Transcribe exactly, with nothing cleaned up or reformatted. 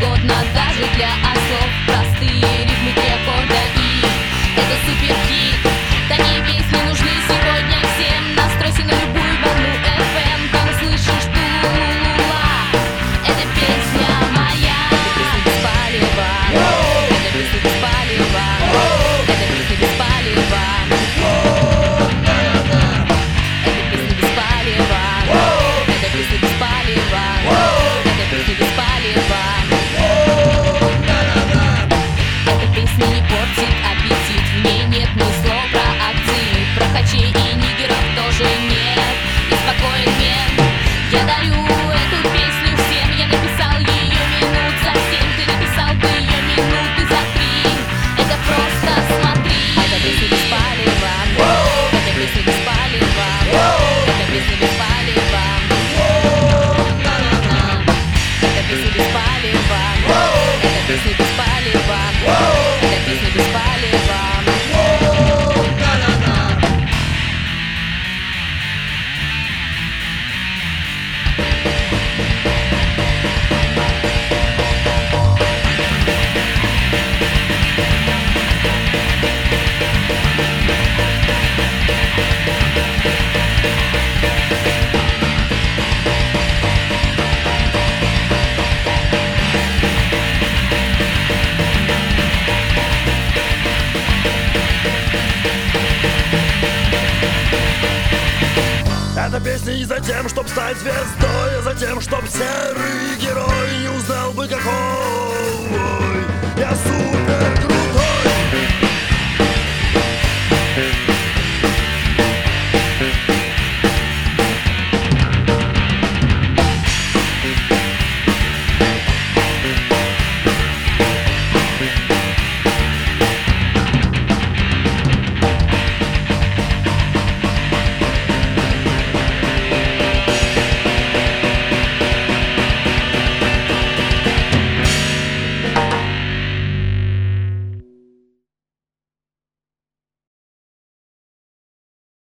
угодно, даже для ослов. Простые ритмы и аккорда, и это суперхит. Такие песни нужны сегодня всем. Настройся на любую волну эф эм, там услышишь ту-ла. Эта песня моя, эта песня без палева, эта песня без палева, эта песня без палева, эта песня без палева, эта песня без палева, эта песня без палева. Эта песня не портит аппетит, в ней нет ни слов про акции, про хачей и нигеров тоже нет. И спокоен мент, я дарю эту песню всем. Я написал ее минут за семь, ты написал бы ее минуты за три. Это просто смотри. Эта песня без палева, эта песня без палева, эта песня без палева, эта песня без палева, эта песня без палева, эта песня без палева. Эта песня не за тем, чтоб стать звездой, а за тем, чтоб серый герой не узнал бы, какой